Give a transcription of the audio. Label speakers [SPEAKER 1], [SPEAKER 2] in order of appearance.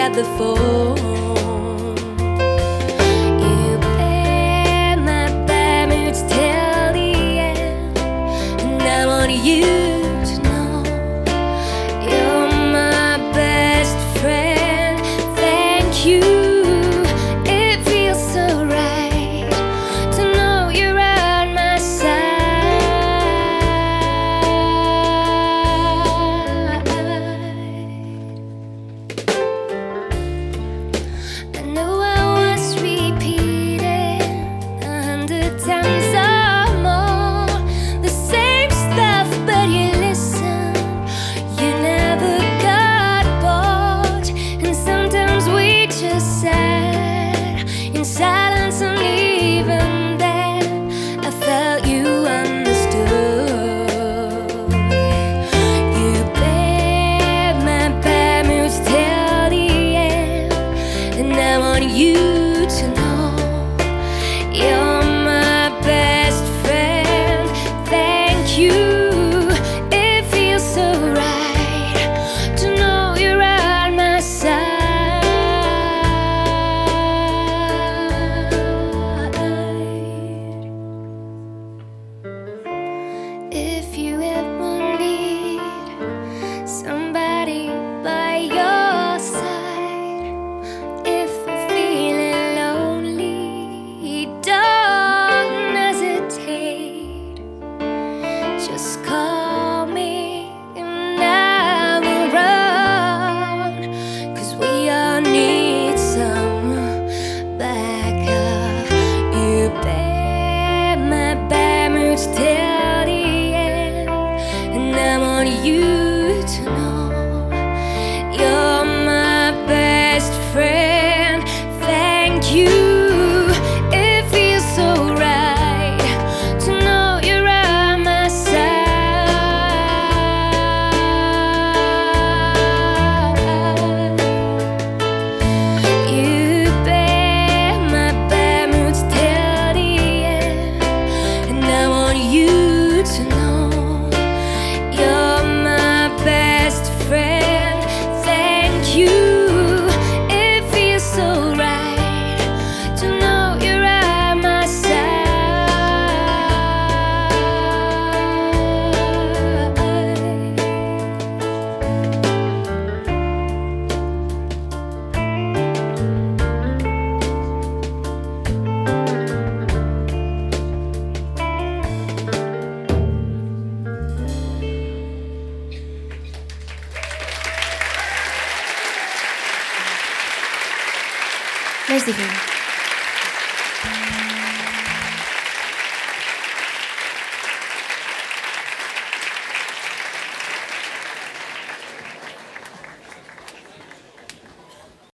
[SPEAKER 1] at the phone. You bear my bad moods till the end, and I want you to know you're my best friend. Thank you. It feels so right to know you're at my side. I know I was repeating 100 times or more the same stuff, but you listened. You never got bored, and sometimes we just sat in silence, and even then I felt you understood. You bear my bad moods till the end, and I want you to know you're my best friend. Thank you. It feels so right to know you're at my side. If you ever need somebody by your side, if you're feeling lonely, don't hesitate. Just call me and I will run, 'cause we all need some backup. You bear my bad moods till the end, and I want you to know you're my best friend. Thank you. It feels so right to know you're at my side. You bear my bad moods till the end, and I want you to know you're my best friend. Thank you. It feels so right to know you're at my side.
[SPEAKER 2] Merci.